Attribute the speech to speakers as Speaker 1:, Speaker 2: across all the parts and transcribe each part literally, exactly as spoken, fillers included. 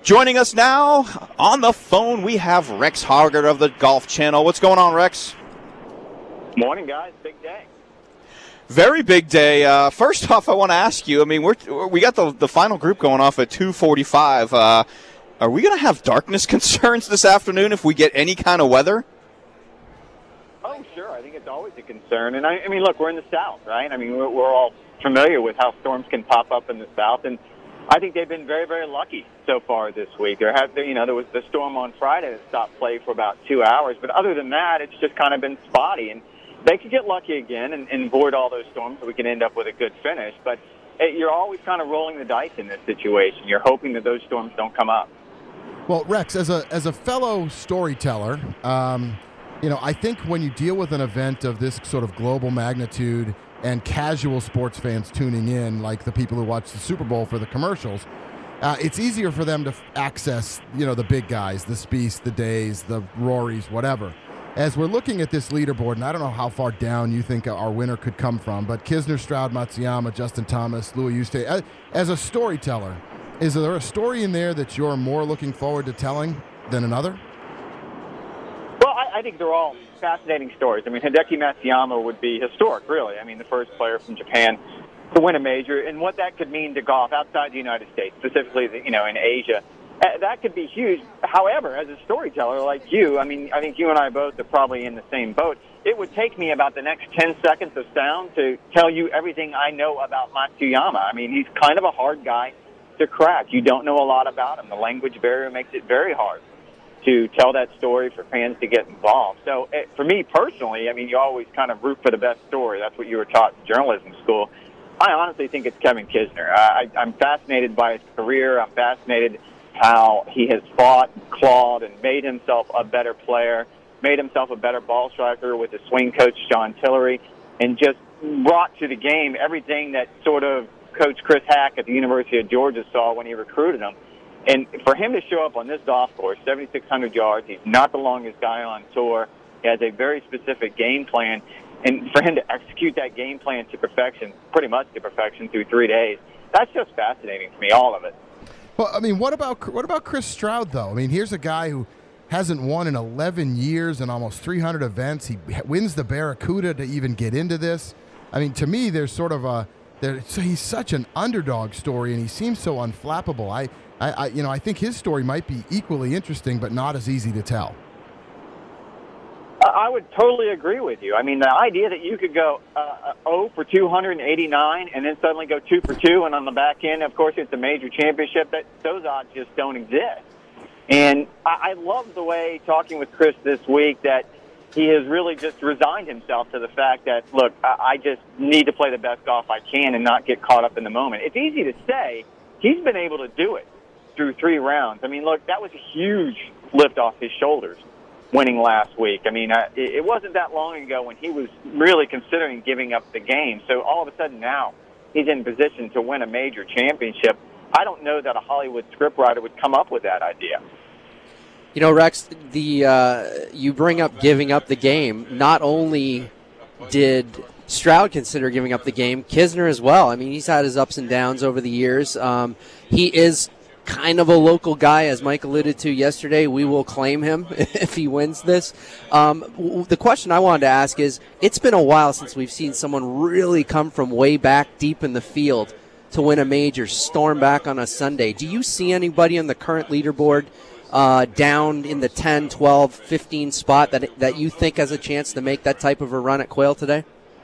Speaker 1: Joining us now on the phone, we have Rex Hoggard of the Golf Channel. What's going on, Rex?
Speaker 2: Morning, guys. Big day.
Speaker 1: Very big day. Uh, first off, I want to ask you, I mean, we're, we got the, the final group going off at two forty-five. Uh, are we going to have darkness concerns this afternoon if we get any kind of weather?
Speaker 2: Oh, sure. I think it's always a concern. And, I, I mean, look, we're in the South, right? I mean, we're, we're all familiar with how storms can pop up in the South. And I think they've been very, very lucky so far this week. There have, you know, there was the storm on Friday that stopped play for about two hours. But other than that, it's just kind of been spotty. And they could get lucky again and, and avoid all those storms so we can end up with a good finish. But it, you're always kind of rolling the dice in this situation. You're hoping that those storms don't come up.
Speaker 3: Well, Rex, as a as a fellow storyteller, um, you know, I think when you deal with an event of this sort of global magnitude and casual sports fans tuning in, like the people who watch the Super Bowl for the commercials, uh, it's easier for them to f- access, you know, the big guys, the Spieths, the Days, the Rorys, whatever. As we're looking at this leaderboard, and I don't know how far down you think our winner could come from, but Kisner, Stroud, Matsuyama, Justin Thomas, Louis Oosthuizen, as a storyteller, is there a story in there that you're more looking forward to telling than another?
Speaker 2: Well, I, I think they're all fascinating stories. I mean, Hideki Matsuyama would be historic, really. I mean, the first player from Japan to win a major, and what that could mean to golf outside the United States, specifically, the, you know, in Asia. Uh, that could be huge. However, as a storyteller like you, I mean, I think you and I both are probably in the same boat. It would take me about the next ten seconds of sound to tell you everything I know about Matsuyama. I mean, he's kind of a hard guy to crack. You don't know a lot about him. The language barrier makes it very hard to tell that story for fans to get involved. So it, for me personally, I mean, you always kind of root for the best story. That's what you were taught in journalism school. I honestly think it's Kevin Kisner. I, I'm fascinated by his career. I'm fascinated how he has fought, clawed, and made himself a better player, made himself a better ball striker with his swing coach, John Tillery, and just brought to the game everything that sort of Coach Chris Hack at the University of Georgia saw when he recruited him. And for him to show up on this golf course, seventy-six hundred yards, he's not the longest guy on tour. He has a very specific game plan. And for him to execute that game plan to perfection, pretty much to perfection through three days, that's just fascinating to me, all of it.
Speaker 3: Well, I mean, what about what about Chris Stroud, though? I mean, here's a guy who hasn't won in eleven years and almost three hundred events. He wins the Barracuda to even get into this. I mean, to me, there's sort of a there. So he's such an underdog story, and he seems so unflappable. I, I, I, you know, I think his story might be equally interesting, but not as easy to tell.
Speaker 2: I would totally agree with you. I mean, the idea that you could go uh, zero for two hundred eighty-nine and then suddenly go two for two, and on the back end, of course, it's a major championship, that those odds just don't exist. And I, I love the way, talking with Chris this week, that he has really just resigned himself to the fact that, look, I, I just need to play the best golf I can and not get caught up in the moment. It's easy to say. He's been able to do it through three rounds. I mean, look, that was a huge lift off his shoulders, winning last week. I mean, uh, it wasn't that long ago when he was really considering giving up the game. So all of a sudden now he's in position to win a major championship. I don't know that a Hollywood scriptwriter would come up with that idea.
Speaker 4: You know, Rex, the uh, you bring up giving up the game. Not only did Stroud consider giving up the game, Kisner as well. I mean, he's had his ups and downs over the years. Um, he is kind of a local guy, as Mike alluded to yesterday. We will claim him if he wins this. Um, w- the question I wanted to ask is, it's been a while since we've seen someone really come from way back deep in the field to win a major, storm back on a Sunday. Do you see anybody on the current leaderboard uh, down in the ten, twelve, fifteen spot that that you think has a chance to make that type of a run at Quail today?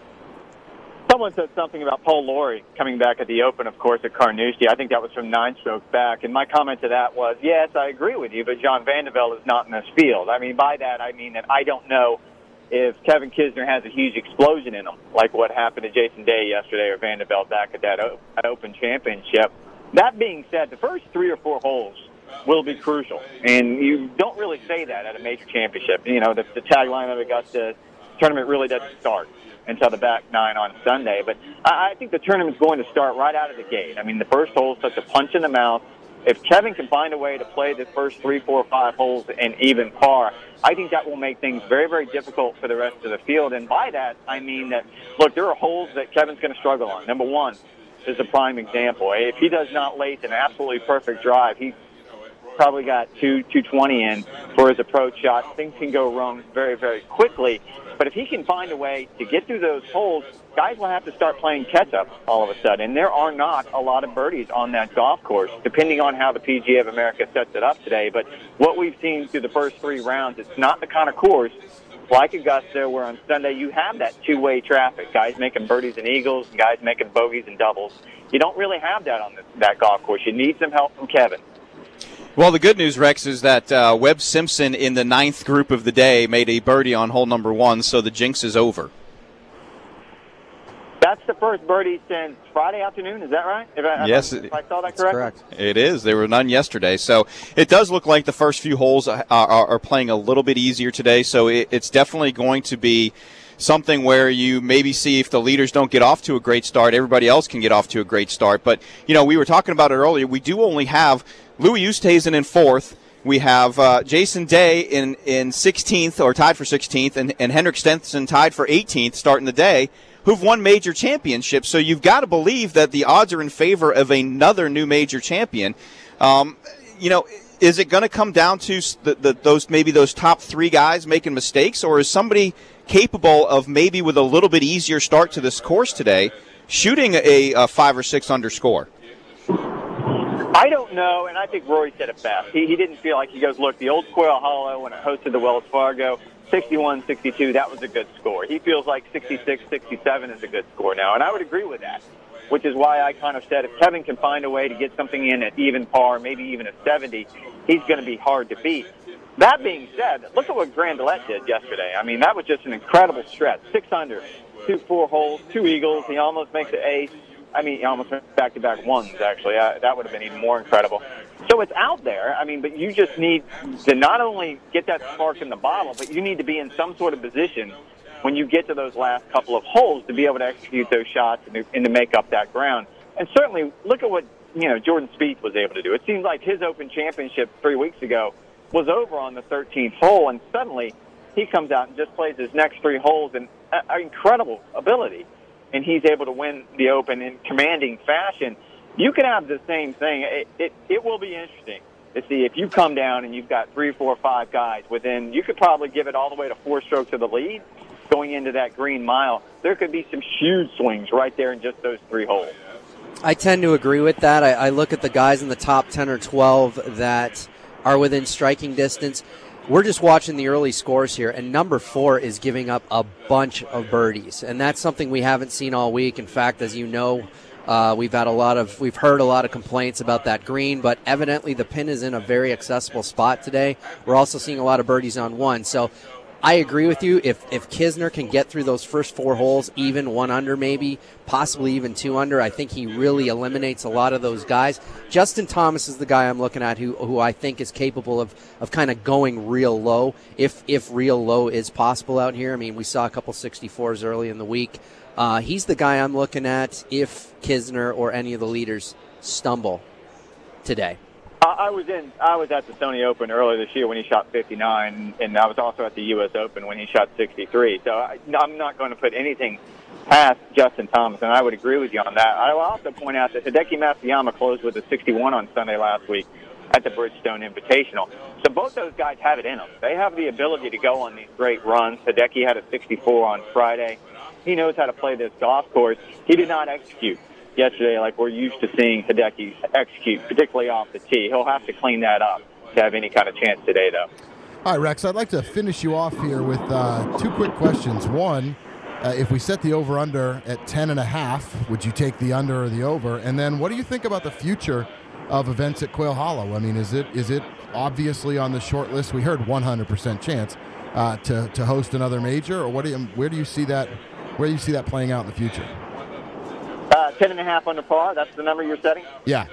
Speaker 2: Someone said something about Paul Lawrie coming back at the Open, of course, at Carnoustie. I think that was from nine strokes back. And my comment to that was, yes, I agree with you, but John Vandevelde is not in this field. I mean, by that, I mean that I don't know if Kevin Kisner has a huge explosion in him, like what happened to Jason Day yesterday or Vandevelde back at that, o- that Open Championship. That being said, the first three or four holes will be crucial. And you don't really say that at a major championship. You know, the, the tagline of Augusta, tournament really doesn't start until the back nine on Sunday. But I, I think the tournament's going to start right out of the gate. I mean, the first hole is such a punch in the mouth. If Kevin can find a way to play the first three, four, five holes in even par, I think that will make things very, very difficult for the rest of the field. And by that, I mean that, look, there are holes that Kevin's going to struggle on. Number one is a prime example. If he does not lace an absolutely perfect drive, he probably got two, two twenty in for his approach shot. Things can go wrong very, very quickly. But if he can find a way to get through those holes, guys will have to start playing catch-up all of a sudden. And there are not a lot of birdies on that golf course, depending on how the P G A of America sets it up today. But what we've seen through the first three rounds, it's not the kind of course like Augusta where on Sunday you have that two-way traffic, guys making birdies and eagles, guys making bogeys and doubles. You don't really have that on this, that golf course. You need some help from Kevin.
Speaker 1: Well, the good news, Rex, is that uh, Webb Simpson in the ninth group of the day made a birdie on hole number one, so the jinx is over.
Speaker 2: That's the first birdie since Friday afternoon, is that right? If I,
Speaker 1: yes.
Speaker 2: If I, if I saw that
Speaker 4: That's
Speaker 2: correct?
Speaker 4: correct.
Speaker 1: It is. There were none yesterday. So it does look like the first few holes are, are, are playing a little bit easier today, so it, it's definitely going to be something where you maybe see if the leaders don't get off to a great start, everybody else can get off to a great start. But, you know, we were talking about it earlier. We do only have Louis Oosthuizen in fourth. We have uh, Jason Day in, in sixteenth, or tied for sixteenth, and, and Henrik Stenson tied for eighteenth starting the day, who've won major championships. So you've got to believe that the odds are in favor of another new major champion. Um, you know, is it going to come down to the, the, those maybe those top three guys making mistakes, or is somebody capable of maybe with a little bit easier start to this course today shooting a, a five or six under score?
Speaker 2: I don't know, and I think Rory said it best. He, he didn't feel like he goes, look, the old Quail Hollow when it hosted the Wells Fargo, sixty-one sixty-two, that was a good score. He feels like sixty-six sixty-seven is a good score now, and I would agree with that, which is why I kind of said if Kevin can find a way to get something in at even par, maybe even a seventy, he's going to be hard to beat. That being said, look at what Grandelet did yesterday. I mean, that was just an incredible stretch. Six under, two four holes, two eagles. He almost makes an ace. I mean, he almost went back-to-back ones, actually. Uh, that would have been even more incredible. So it's out there. I mean, but you just need to not only get that spark in the bottle, but you need to be in some sort of position when you get to those last couple of holes to be able to execute those shots and to, and to make up that ground. And certainly, look at what, you know, Jordan Spieth was able to do. It seems like his Open Championship three weeks ago was over on the thirteenth hole, and suddenly he comes out and just plays his next three holes in uh, incredible ability. And he's able to win the Open in commanding fashion. You can have the same thing. It, it, it will be interesting to see if you come down and you've got three, four, five guys within, you could probably give it all the way to four strokes of the lead going into that green mile. There could be some huge swings right there in just those three holes.
Speaker 4: I tend to agree with that. I, I look at the guys in the top ten or twelve that are within striking distance. We're just watching the early scores here, and number four is giving up a bunch of birdies, and that's something we haven't seen all week. In fact, as you know, uh, we've had a lot of, we've heard a lot of complaints about that green, but evidently the pin is in a very accessible spot today. We're also seeing a lot of birdies on one, so I agree with you. If if Kisner can get through those first four holes, even one under maybe, possibly even two under, I think he really eliminates a lot of those guys. Justin Thomas is the guy I'm looking at who who I think is capable of, of kind of going real low, if if real low is possible out here. I mean, we saw a couple sixty-fours early in the week. Uh, he's the guy I'm looking at if Kisner or any of the leaders stumble today.
Speaker 2: I was in. I was at the Sony Open earlier this year when he shot fifty-nine, and I was also at the U S Open when he shot sixty-three. So I, I'm not going to put anything past Justin Thomas, and I would agree with you on that. I will also point out that Hideki Matsuyama closed with a sixty-one on Sunday last week at the Bridgestone Invitational. So both those guys have it in them. They have the ability to go on these great runs. Hideki had a sixty-four on Friday. He knows how to play this golf course. He did not execute yesterday like we're used to seeing Hideki execute, particularly off the tee. He'll have to clean that up to have any kind of chance today, though.
Speaker 3: All right, Rex, I'd like to finish you off here with uh, two quick questions. One, uh, if we set the over-under at ten and a half, would you take the under or the over? And then what do you think about the future of events at Quail Hollow? I mean, is it is it obviously on the short list? We heard one hundred percent chance uh, to, to host another major, or what do you, where do you see that where do you see that playing out in the future?
Speaker 2: Uh, ten and a half under par, that's the number you're setting?
Speaker 3: Yeah.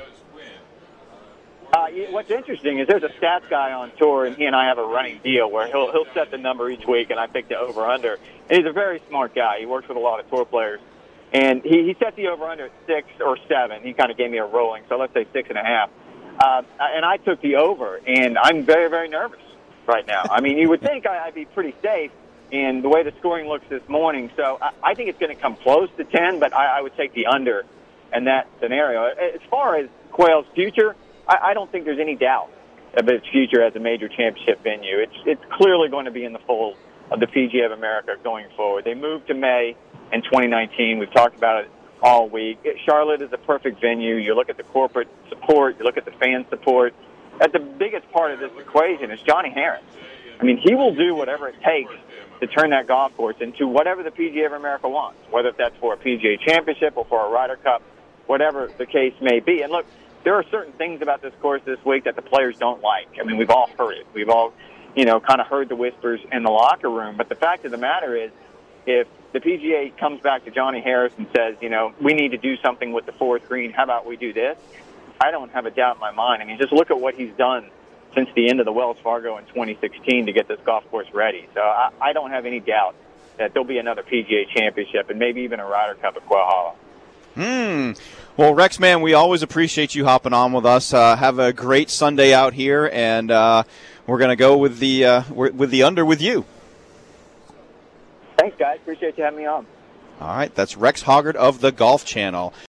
Speaker 2: Uh, what's interesting is there's a stats guy on tour, and he and I have a running deal where he'll he'll set the number each week, and I pick the over-under. And he's a very smart guy. He works with a lot of tour players. And he, he set the over-under at six or seven. He kind of gave me a rolling, so let's say six and a half. Uh, and I took the over, and I'm very, very nervous right now. I mean, you would think I'd be pretty safe in the way the scoring looks this morning. So I, I think it's going to come close to ten, but I, I would take the under in that scenario. As far as Quail's future, I, I don't think there's any doubt of its future as a major championship venue. It's it's clearly going to be in the fold of the P G A of America going forward. They moved to May in twenty nineteen. We've talked about it all week. Charlotte is a perfect venue. You look at the corporate support, you look at the fan support. At the biggest part of this equation is Johnny Harris. I mean, he will do whatever it takes to turn that golf course into whatever the P G A of America wants, whether that's for a P G A championship or for a Ryder Cup, whatever the case may be. And look, there are certain things about this course this week that the players don't like. I mean, we've all heard it. We've all, you know, kind of heard the whispers in the locker room. But the fact of the matter is, if the P G A comes back to Johnny Harris and says, you know, we need to do something with the fourth green, how about we do this? I don't have a doubt in my mind. I mean, just look at what he's done since the end of the Wells Fargo in twenty sixteen to get this golf course ready. So I, I don't have any doubt that there'll be another P G A championship and maybe even a Ryder Cup at Quail Hollow.
Speaker 1: Hmm. Well, Rex, man, we always appreciate you hopping on with us. Uh, have a great Sunday out here, and uh, we're going to go with the uh, with the under with you.
Speaker 2: Thanks, guys. Appreciate you having me on.
Speaker 1: All right, that's Rex Hoggard of the Golf Channel.